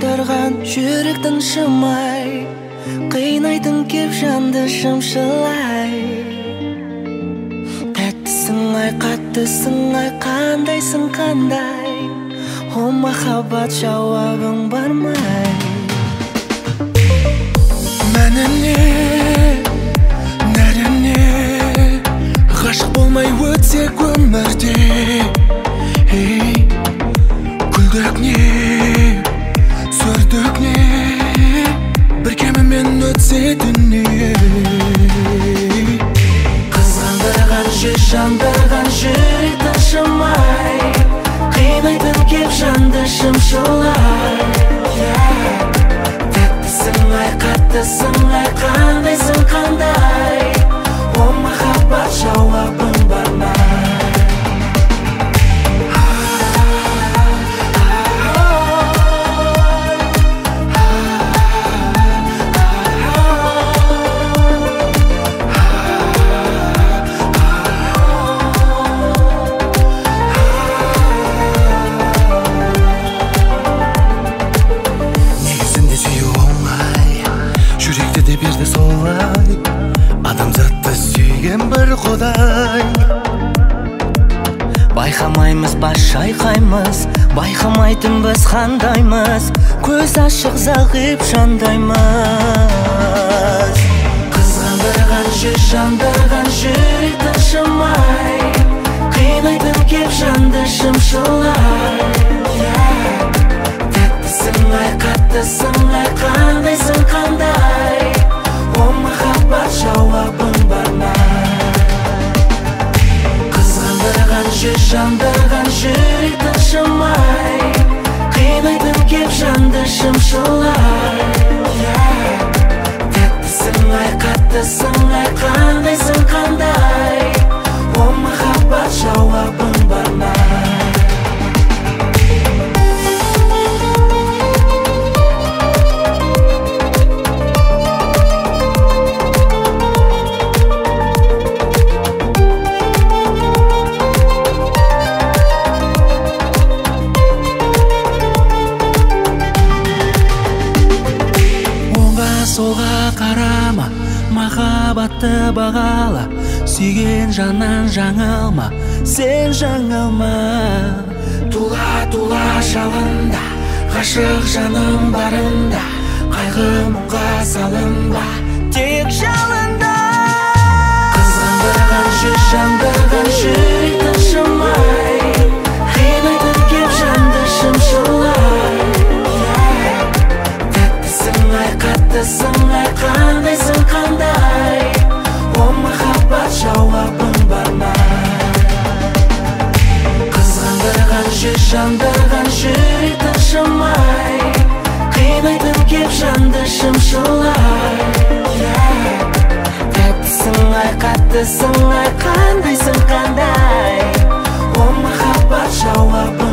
Қандырған жүректің шымай, қинайтын кеп жанды шымшылай. Тәттісің ай, қаттысың ай, қандайсың қандай, о махаббат жауабың бармай. Мәніне, нәріне, ғашық болмай өтсек өмірде, күлдік не, сүрдік не, бір кемімен өтсе дүние. Қызғандырған жүз жандырған жүректің шымай, қинайтын кеп жанды шымшылай. Тәттісің ай, қаттысың ай, қандайсың қандай, о махаббат жауабың бармай. Берді солай, адамзатты сүйген бір құдай. Байқамаймыз, бас шайқаймыз, байқамайтын біз қандаймыз, көз ашық зағип жандаймыз. Қызғандырған жүз жандырған жүректің шымай, қинайтын кеп жанды шымшылай. Тәттісің ай, қаттысың ай, қандайсың қандай, о махаббат жауабың бармай. Қызғандырған жүз жандырған жүректің шымай, қинайтын кеп жанды шымшылай. Тәттісің ай, қаттысың ай, қандайсың қандай, о махаббат жауабың бармай. Солға қарама, махаббатты бағала, сүйген жаннан жаңылма, сен жаңылма. Тула-тула жалында, ғашық жаным барында, қайғы мұңға салынба, тек жалында. Қызғандырған жүз жандырған жүректің шымай, қинайтын кеп жанды шымшылай. Қаттысың ай, қандайсың қандай, о махаббат жауабың бармай. Қызғандырған жүз жандырған жүректің шымай, қинайтын кеп жанды шымшылай. Тәттісің ай, қаттысың ай, қандайсың қандай, о махаббат жауабың